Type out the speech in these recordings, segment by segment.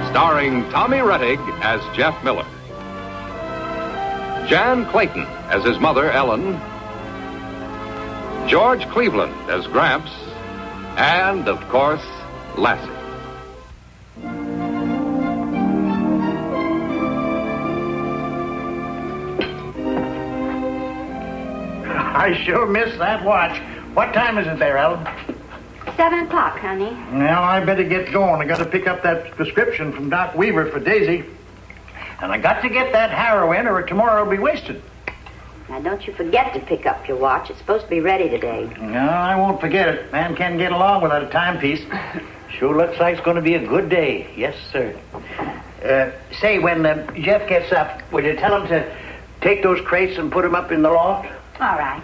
starring Tommy Rettig as Jeff Miller, Jan Clayton as his mother, Ellen, George Cleveland as Gramps, and, of course, Lassie. I sure miss that watch. What time is it there, Ellen? 7 o'clock, honey. Well, I better get going. I got to pick up that prescription from Doc Weaver for Daisy. And I got to get that heroin or tomorrow will be wasted. Now, don't you forget to pick up your watch. It's supposed to be ready today. No, I won't forget it. Man can't get along without a timepiece. Sure looks like it's going to be a good day. Yes, sir. Say, when Jeff gets up, will you tell him to take those crates and put them up in the loft? All right.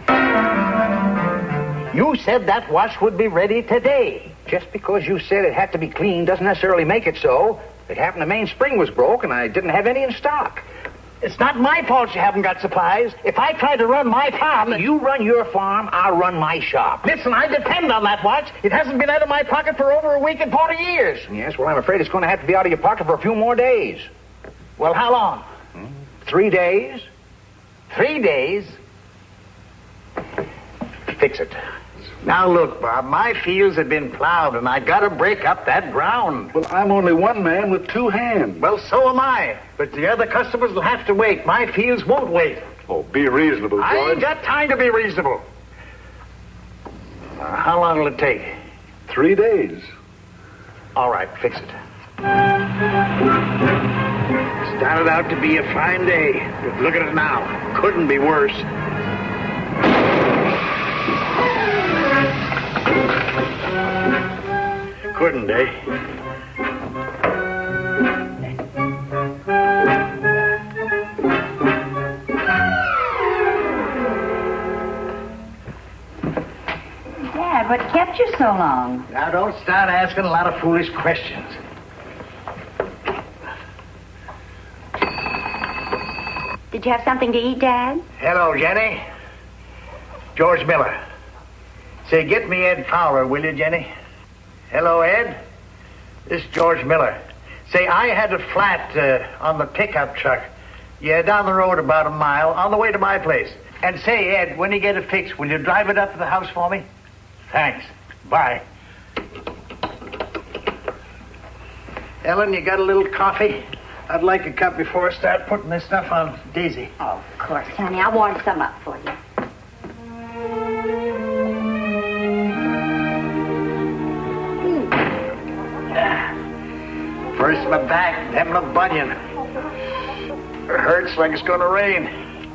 You said that watch would be ready today. Just because you said it had to be clean doesn't necessarily make it so. It happened the main spring was broke, and I didn't have any in stock. It's not my fault you haven't got supplies. If I try to run my farm... You run your farm, I'll run my shop. Listen, I depend on that watch. It hasn't been out of my pocket for over a week and 40 years. Yes, well, I'm afraid it's going to have to be out of your pocket for a few more days. Well, how long? 3 days. 3 days? Fix it. Now, look, Bob, my fields have been plowed, and I got to break up that ground. Well, I'm only one man with 2 hands. Well, so am I. But the other customers will have to wait. My fields won't wait. Oh, be reasonable, George. I ain't got time to be reasonable. How long will it take? 3 days. All right, fix it. Started out to be a fine day. But look at it now. Couldn't be worse. Couldn't, eh? Dad, what kept you so long? Now, don't start asking a lot of foolish questions. Did you have something to eat, Dad? Hello, Jenny. George Miller. Say, get me Ed Fowler, will you, Jenny? Hello, Ed. This is George Miller. Say, I had a flat on the pickup truck. Yeah, down the road about a mile, on the way to my place. And say, Ed, when you get it fixed, will you drive it up to the house for me? Thanks. Bye. Ellen, you got a little coffee? I'd like a cup before I start putting this stuff on Daisy. Oh, of course, honey. I'll warm some up for you. First my back, then my bunion. It hurts like it's going to rain.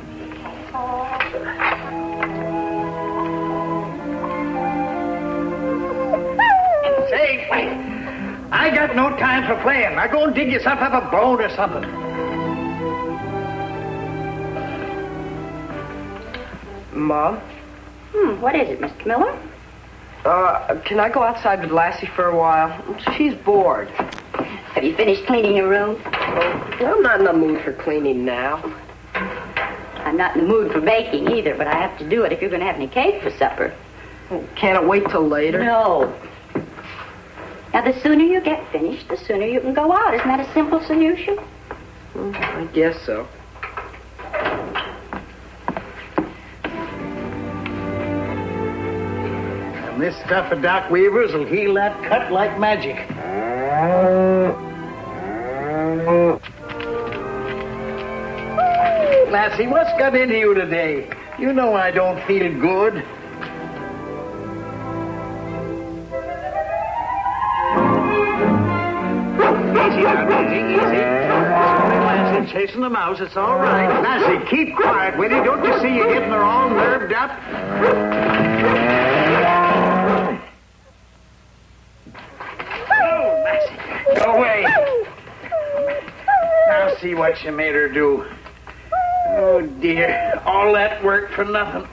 Say, wait. I got no time for playing. Now go and dig yourself up a bone or something. Mom? What is it, Mr. Miller? Can I go outside with Lassie for a while? She's bored. Have you finished cleaning your room? Well, I'm not in the mood for cleaning now. I'm not in the mood for baking either, but I have to do it if you're going to have any cake for supper. Can't it wait till later? No. Now, the sooner you get finished, the sooner you can go out. Isn't that a simple solution? I guess so. And this stuff of Doc Weaver's will heal that cut like magic. Lassie, what's got into you today? You know I don't feel good. Easy now, Daisy, easy. Lassie chasing the mouse, it's all right. Lassie, keep quiet, will you? Don't you see you're getting her all nerved up? Oh, Lassie, go away. Now see what you made her do. Oh, dear. All that work for nothing.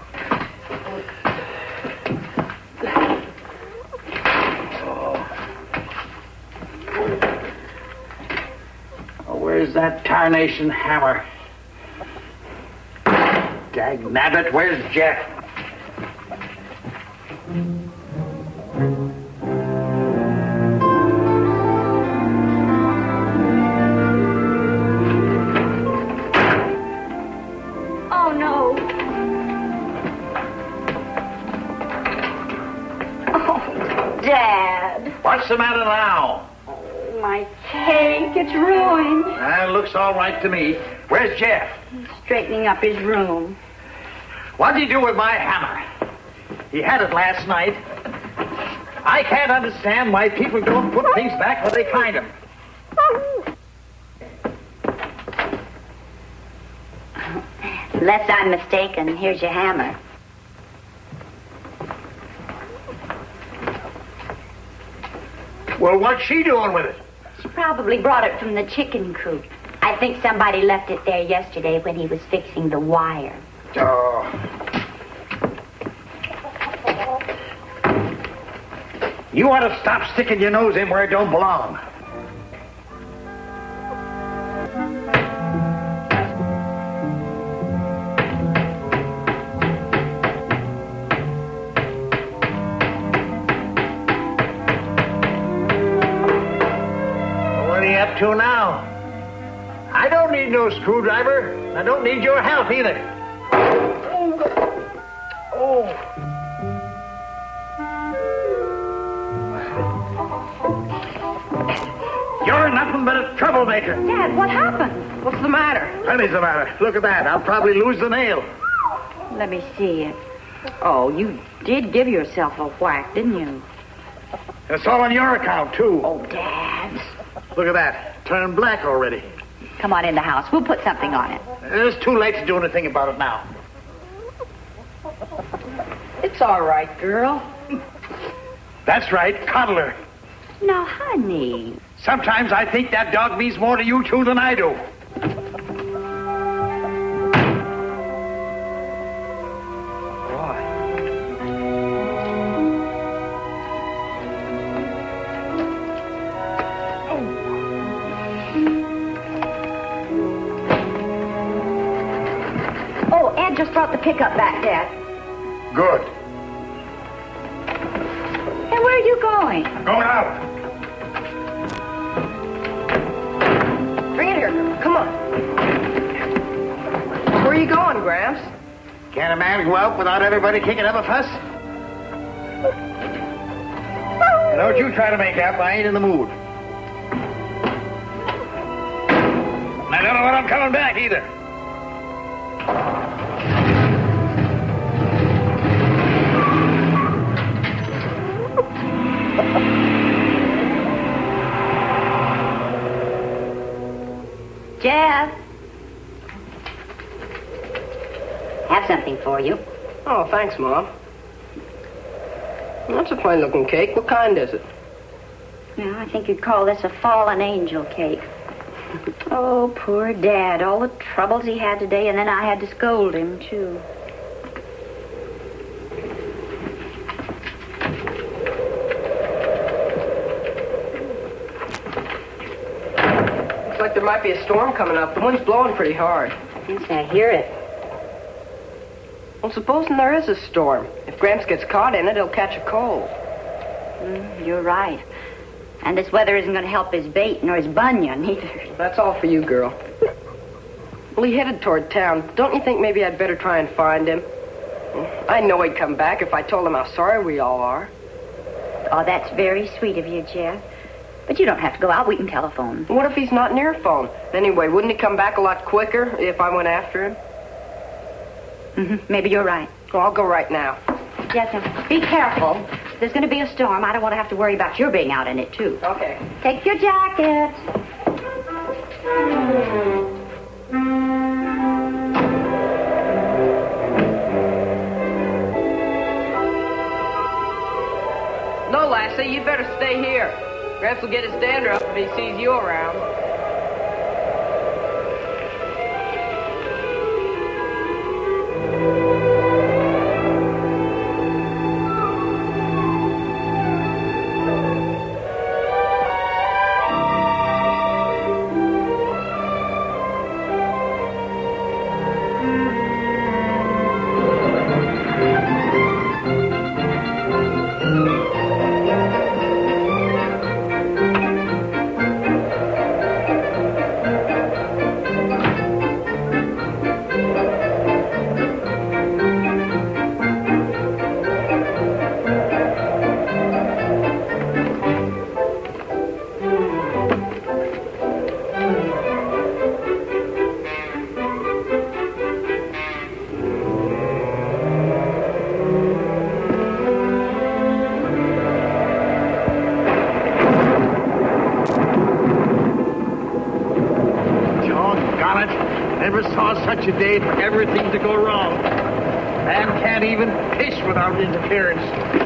Oh, where's that tarnation hammer? Dagnabbit, where's Jeff? the matter now? Oh, my cake. It's ruined. Looks all right to me. Where's Jeff? He's straightening up his room. What did he do with my hammer? He had it last night. I can't understand why people don't put things back where they find them. Unless I'm mistaken, here's your hammer. Well, what's she doing with it? She probably brought it from the chicken coop. I think somebody left it there yesterday when he was fixing the wire. Oh. You ought to stop sticking your nose in where it don't belong. What are you up to now? I don't need no screwdriver. I don't need your help either. Oh. You're nothing but a troublemaker. Dad, what happened? What's the matter? Plenty's the matter. Look at that. I'll probably lose the nail. Let me see it. Oh, you did give yourself a whack, didn't you? It's all on your account, too. Oh, Dad. Look at that. Turned black already. Come on in the house. We'll put something on it. It's too late to do anything about it now. It's all right, girl. That's right. Coddle her. Now, honey. Sometimes I think that dog means more to you two than I do. Oh, Ed just brought the pickup back, Dad. Good. Hey, where are you going? Going out. Bring it here, girl. Come on. Where are you going, Gramps? Can't a man go out without everybody kicking up a fuss? Don't you try to make up. I ain't in the mood. And I don't know when I'm coming back either. Jeff. Have something for you. Oh, thanks, Mom. That's a fine-looking cake. What kind is it? Yeah, I think you'd call this a fallen angel cake. Oh, poor Dad. All the troubles he had today, and then I had to scold him, too. Looks like there might be a storm coming up. The wind's blowing pretty hard. Yes, I hear it. Well, supposing there is a storm. If Gramps gets caught in it, he'll catch a cold. You're right. And this weather isn't going to help his bait nor his bunion either. That's all for you, girl. Well, he headed toward town. Don't you think maybe I'd better try and find him? I know he'd come back if I told him how sorry we all are. Oh, that's very sweet of you, Jeff. But you don't have to go out. We can telephone. What if he's not near phone? Anyway, wouldn't he come back a lot quicker if I went after him? Maybe you're right. Well, I'll go right now. Jeff, now, be careful. There's going to be a storm. I don't want to have to worry about your being out in it, too. Okay. Take your jacket. No, Lassie, you'd better stay here. Gramps will get his dander up if he sees you around. Never saw such a day for everything to go wrong. Man can't even fish without interference.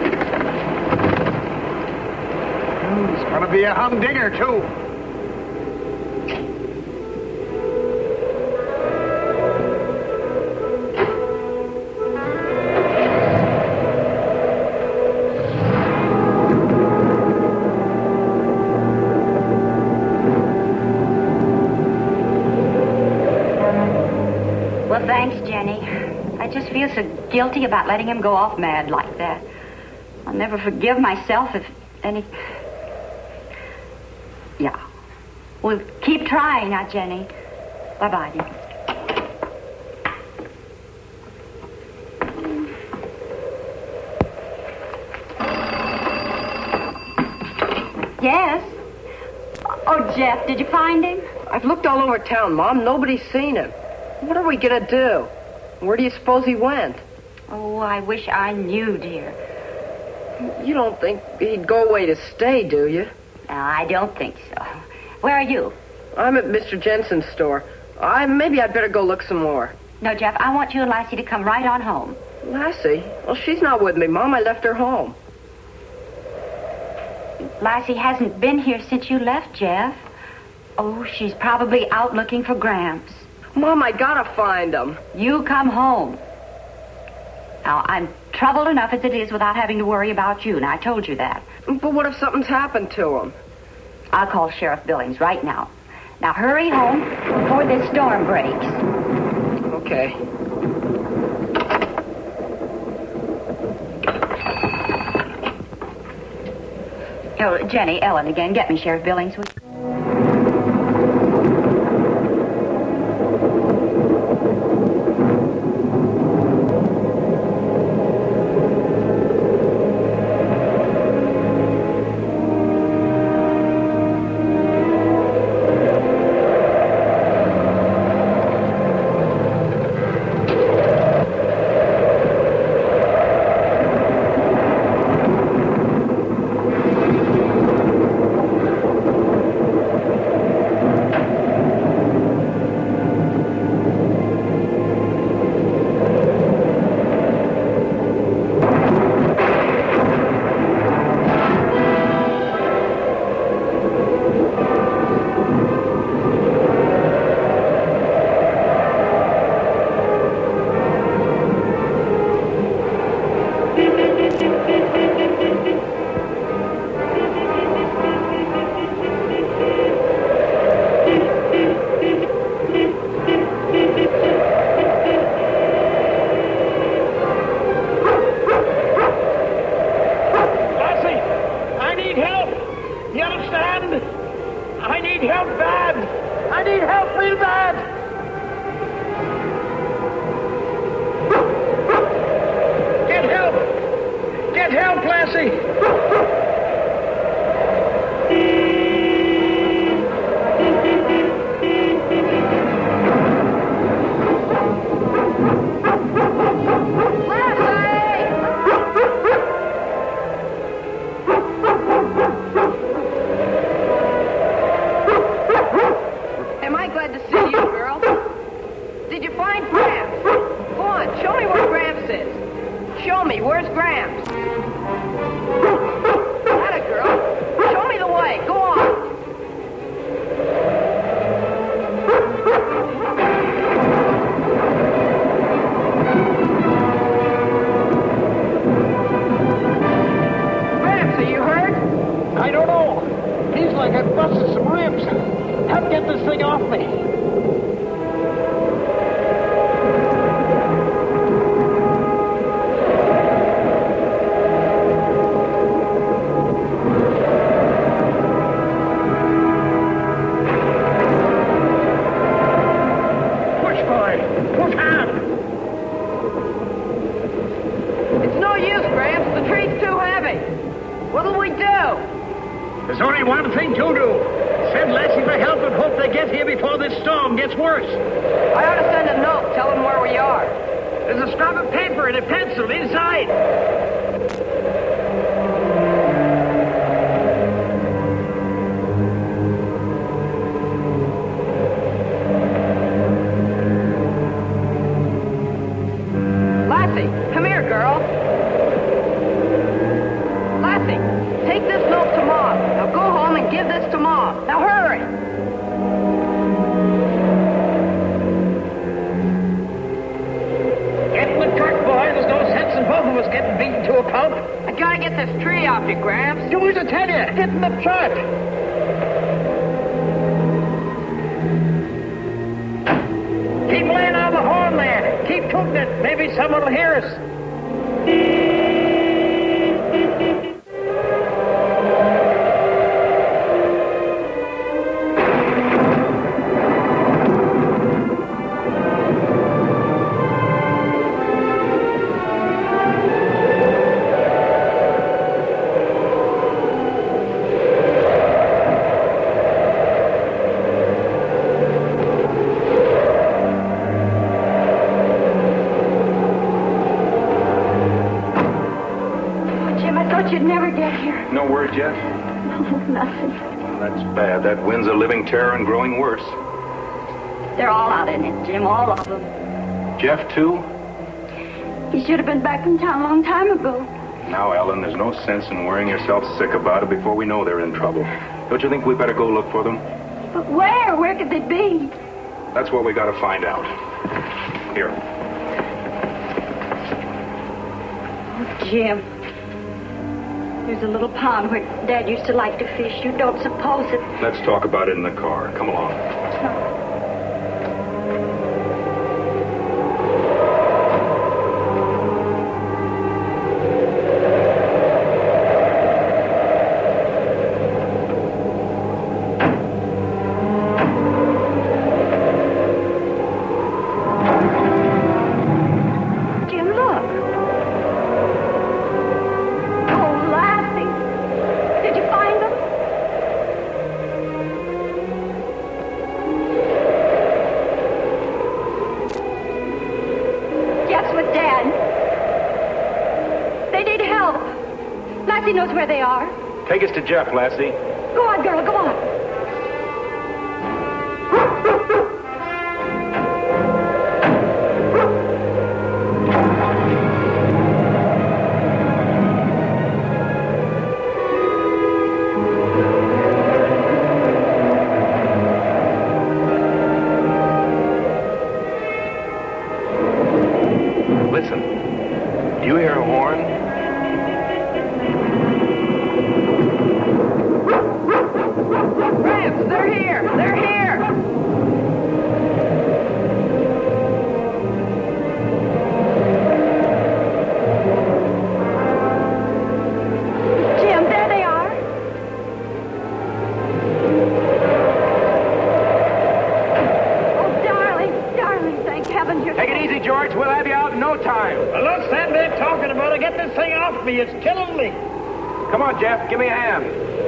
It's going to be a humdinger, too. Well, thanks, Jenny. I just feel so guilty about letting him go off mad like that. I'll never forgive myself if any... Yeah. Well, keep trying now, Jenny. Bye-bye, dear. Yes? Oh, Jeff, did you find him? I've looked all over town, Mom. Nobody's seen him. What are we going to do? Where do you suppose he went? Oh, I wish I knew, dear. You don't think he'd go away to stay, do you? No, I don't think so. Where are you? I'm at Mr. Jensen's store. Maybe I'd better go look some more. No, Jeff, I want you and Lassie to come right on home. Lassie? Well, she's not with me, Mom. I left her home. Lassie hasn't been here since you left, Jeff. Oh, she's probably out looking for Gramps. Mom, I gotta find him. You come home. Now, I'm troubled enough as it is without having to worry about you, and I told you that. But what if something's happened to him? I'll call Sheriff Billings right now. Now, hurry home before this storm breaks. Okay. Oh, Jenny, Ellen again. Get me Sheriff Billings. the truck. Keep laying on the horn there. Keep tooting it. Maybe someone will hear us. You'd never get here. No word yet? No, nothing. That's bad. That wind's a living terror and growing worse. They're all out in it, Jim, all of them. Jeff, too? He should have been back in town a long time ago. Now, Ellen, there's no sense in worrying yourself sick about it before we know they're in trouble. Don't you think we better go look for them? But where? Where could they be? That's what we gotta find out. Here. Oh, Jim. There's a little pond where Dad used to like to fish. You don't suppose it... Let's talk about it in the car. Come along. Jim, look. Oh, Lassie. Did you find them? Jeff's with Dad. They need help. Lassie knows where they are. Take us to Jeff, Lassie. Go on, girl, go on. Listen. Do you hear a horn? Rance, they're here! They're here! Jim, there they are. Oh, darling, thank heaven you're... Take it easy, George. We'll have you out in no time. Well, don't stand there talking about it. Get this thing off me. It's killing me. Come on, Jeff. Give me a hand.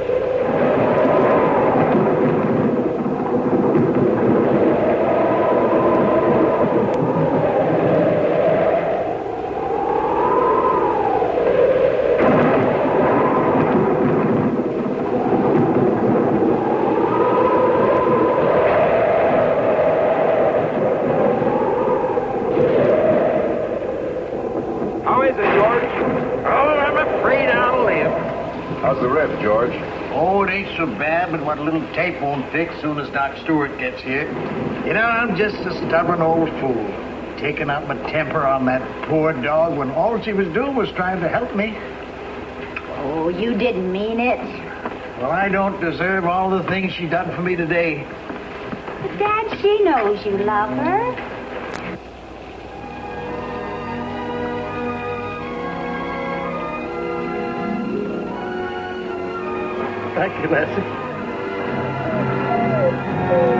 How is it, George? Oh, I'm afraid I'll live. How's the rib, George? Oh, it ain't so bad, but what little tape won't fix soon as Doc Stewart gets here. You know, I'm just a stubborn old fool, taking out my temper on that poor dog when all she was doing was trying to help me. Oh, you didn't mean it. Well, I don't deserve all the things she done for me today. But, Dad, she knows you love her. Thank you, Lassie.